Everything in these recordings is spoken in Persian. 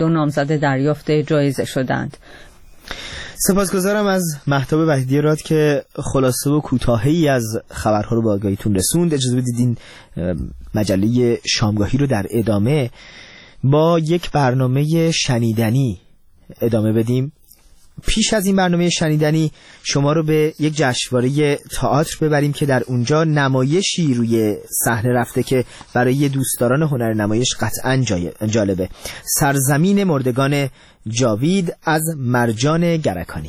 دو نامزد دریافت جایزه شدند. سپاسگزارم از مهتاب وحیدی راد که خلاصه و کوتاهی از خبرها رو به آگاهیتون رسوند. اجازه بدید این مجله شامگاهی رو در ادامه با یک برنامه شنیدنی ادامه بدیم. پیش از این برنامه شنیدنی شما رو به یک جشنواره تئاتر ببریم که در اونجا نمایشی روی صحنه رفته که برای دوستداران هنر نمایش قطعاً جالبه. سرزمین مردگان جاوید از مرجان گرکانی.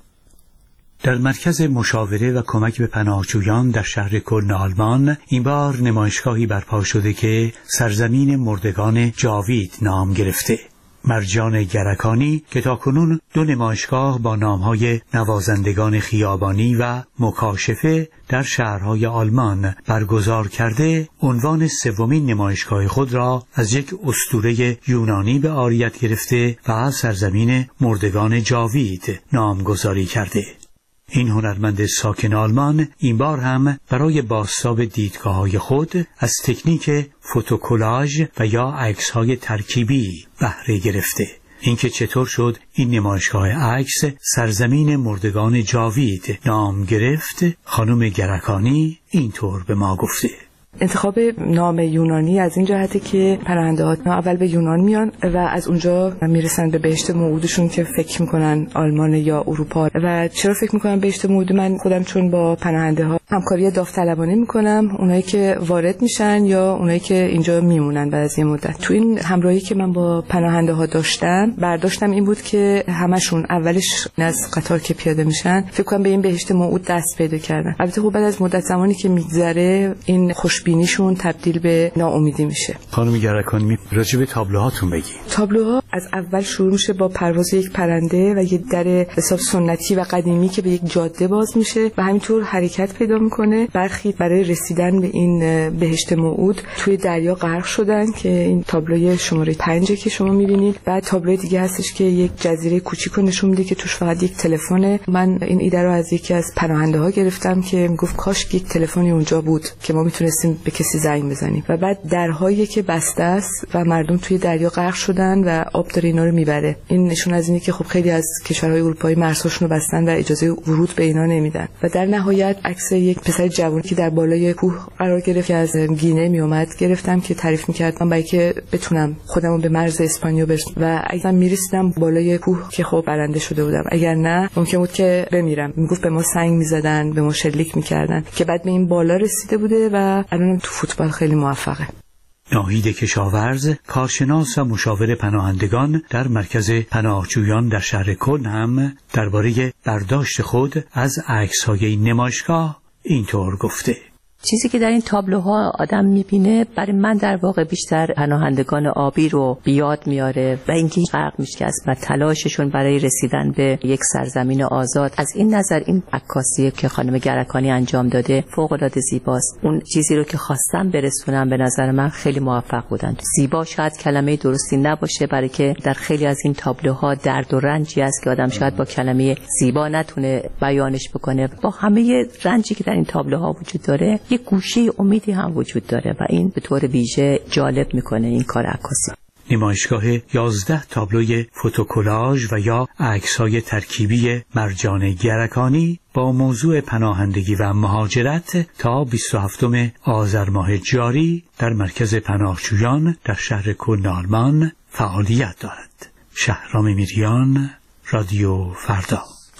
در مرکز مشاوره و کمک به پناهجویان در شهر کلن آلمان این بار نمایشگاهی برپا شده که سرزمین مردگان جاوید نام گرفته. مرجان گرکانی که تاکنون 2 نمایشگاه با نامهای نوازندگان خیابانی و مکاشفه در شهرهای آلمان برگزار کرده، عنوان 3مین نمایشگاه خود را از یک اسطوره یونانی به عاریت گرفته و سرزمین مردگان جاوید نامگذاری کرده. این هنرمند ساکن آلمان این بار هم برای بازتاب دیدگاه‌های خود از تکنیک فوتوکولاژ و یا عکس‌های ترکیبی بهره گرفته. اینکه چطور شد این نمایشگاه عکس سرزمین مردگان جاوید نام گرفت، خانم گرکانی اینطور به ما گفته. انتخاب نام یونانی از این جهته که پناهنده‌ها اول به یونان میان و از اونجا میرسن به بهشت موعودشون که فکر میکنن آلمان یا اروپا. و چرا فکر میکنم بهشت موعود؟ من خودم چون با پناهنده‌ها همکاری داوطلبانه میکنم، اونایی که وارد میشن یا اونایی که اینجا میمونن بعد از یه مدت. تو این همراهی که من با پناهنده‌ها داشتم، برداشتم این بود که همشون اولش از قطار که پیاده میشن فکر کنم به این بهشت موعود دست پیدا کردن. البته خب بعد از مدت زمانی که میگذره این خوشبینیشون تبدیل به ناامیدی میشه. خانم گرکانی راجع به تابلوهاتون بگی. تابلوها از اول شروع میشه با پرواز یک پرنده و یه در حساب سنتی و قدیمی که به یک جاده باز میشه و همینطور حرکت پیدا میکنه. برخی برای رسیدن به این بهشت موعود توی دریا غرق شدن که این تابلوی شماره 5 که شما میبینید. بعد تابلوی دیگه هستش که یک جزیره کوچیکو نشون میده که توش فقط یک تلفنه. من این ایده رو از یکی از پناهنده‌ها گرفتم که میگفت کاش یک تلفنی اونجا بود که ما میتونستیم به کسی زنگ بزنیم. و بعد درهایی که بسته است و مردم توی دریا غرق شدن و آب داره اینا رو میبره. این نشون از اینه که خب خیلی از کشورهای اروپایی مرزهاشون رو بستن و اجازه ورود به اینا نمیدن. و در نهایت عکس یک پسر جوانی که در بالای کوه قرار گرفت که از گینه میومد گرفتم که تعریف می‌کرد من برای که بتونم خودمو به مرز اسپانیا برسونم و اگه میرسیدم بالای کوه که خب برنده شده بودم، اگر نه ممکن بود که بمیرم. میگفت به ما سنگ می‌زدن، به ما شلیک می‌کردن که بعد به این بالا رسیده بوده و الان تو فوتبال خیلی موفقه. ناهید کشاورز، کارشناس و مشاور پناهندگان در مرکز پناهجویان در شهر کلن هم درباره برداشت خود از عکس‌های نمایشگاه اینطور گفته. چیزی که در این تابلوها آدم میبینه برای من در واقع بیشتر پناهندگان آبی رو بیاد میاره و اینکه غرق میشه و تلاششون برای رسیدن به یک سرزمین آزاد. از این نظر این عکاسی که خانم گرکانی انجام داده فوق‌العاده زیباست. اون چیزی رو که خواستم برسونم به نظر من خیلی موفق بودن. زیبا شاید کلمه درستی نباشه، برای که در خیلی از این تابلوها درد و رنجی است که آدم شاید با کلمه زیبا نتونه بیانش بکنه. با همه رنجی که در این تابلوها وجود داره یک گوشه امیدی هم وجود داره و این به طور ویژه جالب میکنه این کار عکاسی. نمایشگاه 11 تابلوی فوتوکولاژ و یا عکس‌های ترکیبی مرجان گرکانی با موضوع پناهندگی و مهاجرت تا 27 آذر ماه جاری در مرکز پناهجویان در شهر کلن آلمان فعالیت دارد. شهرام میریان، رادیو فردا.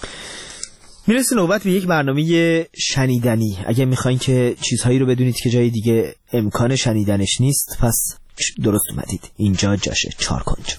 میرسه نوبت به یک برنامه شنیدنی. اگه میخواین که چیزهایی رو بدونید که جای دیگه امکان شنیدنش نیست، پس درست اومدید. اینجا جاشه. 4 کنج.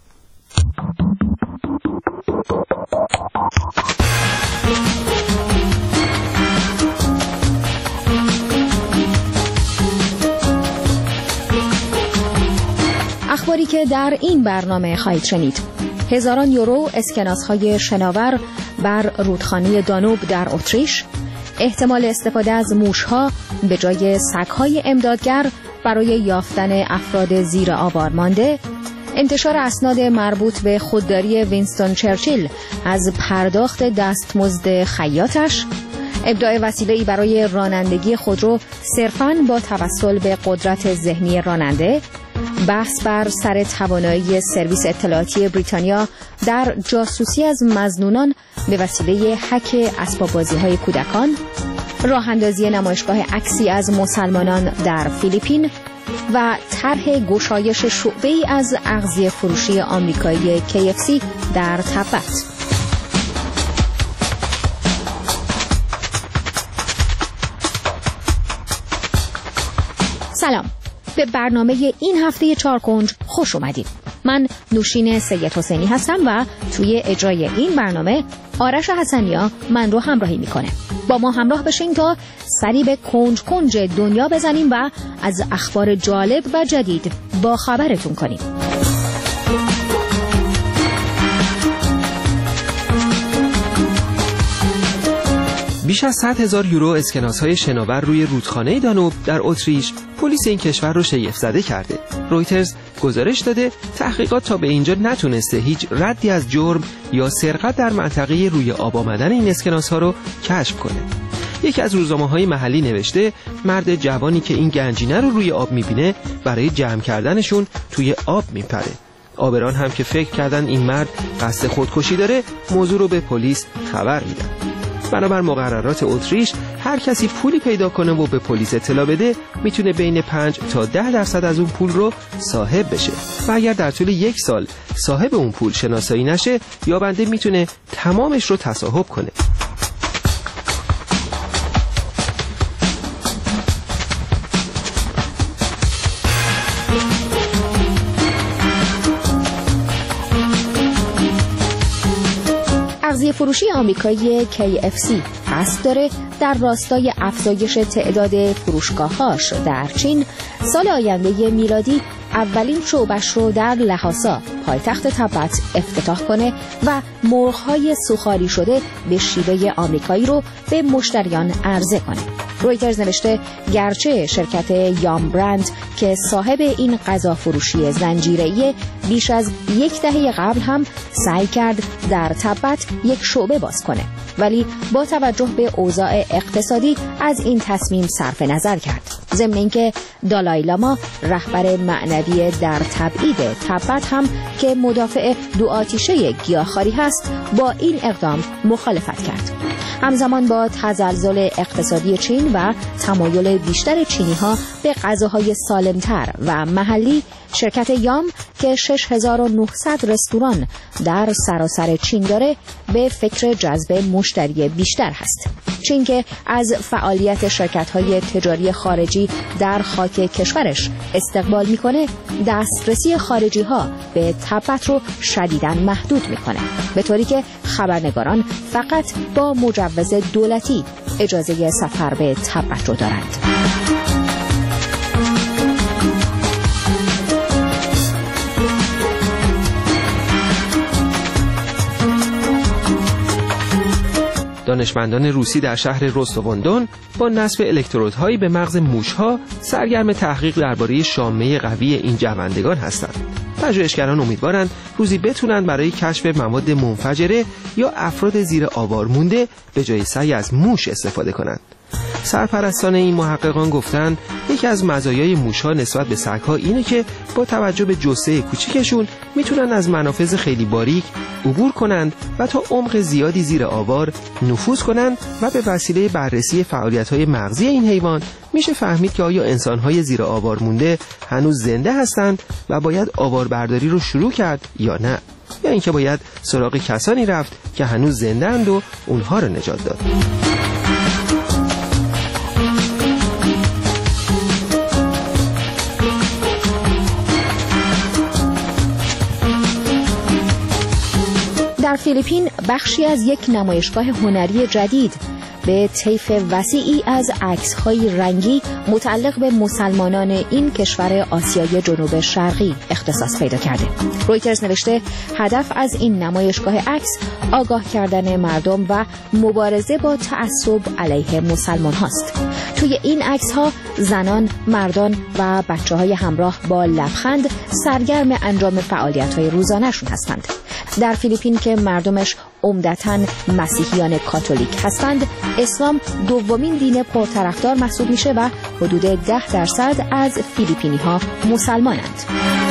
اخباری که در این برنامه خواهید شنید: هزاران یورو اسکناس‌های شناور بر رودخانه دانوب در اتریش، احتمال استفاده از موش‌ها به جای سگ‌های امدادگر برای یافتن افراد زیر آوار مانده، انتشار اسناد مربوط به خودداری وینستون چرچیل از پرداخت دستمزد خیاطش، ابداع وسیله‌ای برای رانندگی خودرو صرفاً با توسل به قدرت ذهنی راننده بحث بر سر توانایی سرویس اطلاعاتی بریتانیا در جاسوسی از مظنونان به وسیله هک اسباب‌بازی‌های کودکان، راه اندازی نمایشگاه عکسی از مسلمانان در فیلیپین و طرح گشایش شعبه‌ای از اغذیه فروشی آمریکایی KFC در تبت. سلام، به برنامه این هفته چارکنج خوش اومدید. من نوشین سید حسینی هستم و توی اجرای این برنامه آرش حسنیا من رو همراهی میکنه. با ما همراه بشین تا سری به کنج کنج دنیا بزنیم و از اخبار جالب و جدید با خبرتون کنیم. بیش از 100,000 یورو اسکناس‌های شناور روی رودخانه دانوب در اتریش پلیس این کشور رو شگفت زده کرده. رویترز گزارش داده تحقیقات تا به اینجا نتونسته هیچ ردی از جرم یا سرقت در منطقه روی آب آمدن این اسکناس‌ها رو کشف کنه. یکی از روزنامه‌های محلی نوشته مرد جوانی که این گنجینه رو روی آب می‌بینه برای جمع کردنشون توی آب میپره. آبران هم که فکر کردن این مرد قصد خودکشی داره موضوع رو به پلیس خبر میدن. بنابر مقررات اتریش هر کسی پولی پیدا کنه و به پلیس اطلاع بده میتونه بین 5 تا 10% از اون پول رو صاحب بشه و اگر در طول 1 سال صاحب اون پول شناسایی نشه یابنده میتونه تمامش رو تصاحب کنه. اغذیه فروشی آمریکایی KFC قصد داره در راستای افزایش تعداد فروشگاه‌هاش در چین سال آینده میلادی اولین شعبش رو در لحاسا پایتخت تبت افتتاح کنه و مرغ‌های سوخاری شده به شیوه آمریکایی رو به مشتریان عرضه کنه. رویترز نوشته گرچه شرکت یام برند که صاحب این غذا فروشی زنجیره‌ای بیش از 1 دهه قبل هم سعی کرد در تبت یک شعبه باز کنه، ولی با توجه به اوضاع اقتصادی از این تصمیم صرف نظر کرد. ضمن اینکه دالای لاما رهبر معنوی در تبعید تبت هم که مدافع دو آتیشه گیاهخواری هست با این اقدام مخالفت کرد. همزمان با تزلزل اقتصادی چین و تمایل بیشتر چینی‌ها به غذاهای سالم‌تر و محلی، شرکت یام که 6900 رستوران در سراسر چین داره به فکر جذب مشتری بیشتر هست. چین که از فعالیت شرکت‌های تجاری خارجی در خاک کشورش استقبال می‌کنه، دسترسی خارجی‌ها به تبت رو شدیداً محدود می‌کنه، به طوری که خبرنگاران فقط با مجوز دولتی اجازه سفر به تبت رو دارند. دانشمندان روسی در شهر رستوون با نصب الکترودهایی به مغز موش‌ها سرگرم تحقیق درباره شامه قوی این جوندگان هستند. پژوهشگران امیدوارند روزی بتونن برای کشف مواد منفجره یا افراد زیر آوار مونده به جای سعی از موش استفاده کنند. سرپرستان این محققان گفتند یکی از مزایای موش‌ها نسبت به سگ‌ها اینه که با توجه به جثه کوچیکشون میتونن از منافذ خیلی باریک عبور کنند و تا عمق زیادی زیر آوار نفوذ کنند و به وسیله بررسی فعالیت‌های مغزی این حیوان میشه فهمید که آیا انسان‌های زیر آوار مونده هنوز زنده هستند و باید آواربرداری رو شروع کرد یا نه، یا اینکه باید سراغ کسانی رفت که هنوز زنده‌اند و اونها رو نجات داد. در فیلیپین بخشی از یک نمایشگاه هنری جدید به طیف وسیعی از عکس‌های رنگی متعلق به مسلمانان این کشور آسیای جنوب شرقی اختصاص پیدا کرده. رویترز نوشته هدف از این نمایشگاه عکس آگاه کردن مردم و مبارزه با تعصب علیه مسلمان هاست. توی این عکس‌ها زنان، مردان و بچه‌های همراه با لبخند سرگرم انجام فعالیت‌های روزانه‌شون هستند. در فیلیپین که مردمش عمدتاً مسیحیان کاتولیک هستند، اسلام دومین دین پرطرفدار محسوب میشه و حدود 10% از فیلیپینی‌ها مسلمانند.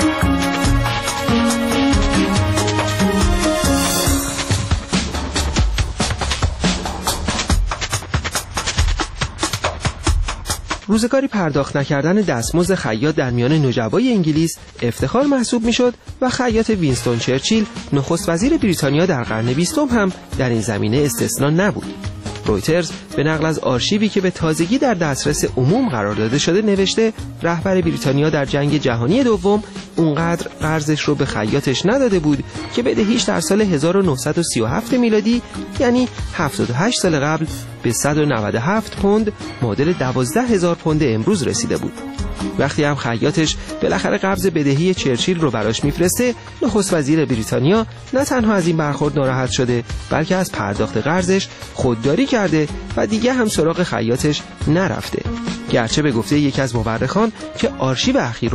روزگاری پرداخت نکردن دستمزد خیاط در میان نوجوای انگلیس افتخار محسوب میشد و خیاط وینستون چرچیل نخست وزیر بریتانیا در قرن 20 هم در این زمینه استثنا نبود. رویترز به نقل از آرشیوی که به تازگی در دسترس عموم قرار داده شده نوشته رهبر بریتانیا در جنگ جهانی دوم اونقدر قرضش رو به خیاطش نداده بود که بدهیش در سال 1937 میلادی یعنی 78 سال قبل به 197 پوند معادل 12,000 پوند امروز رسیده بود. وقتی هم خیاطش بالاخره قبض بدهی چرچیل رو براش میفرسته، نخست وزیر بریتانیا نه تنها از این برخورد ناراحت شده بلکه از پرداخت قرضش خودداری کرده و دیگه هم سراغ خیاطش نرفته. گرچه به گفته یکی از مورخان که آرشیو اخیر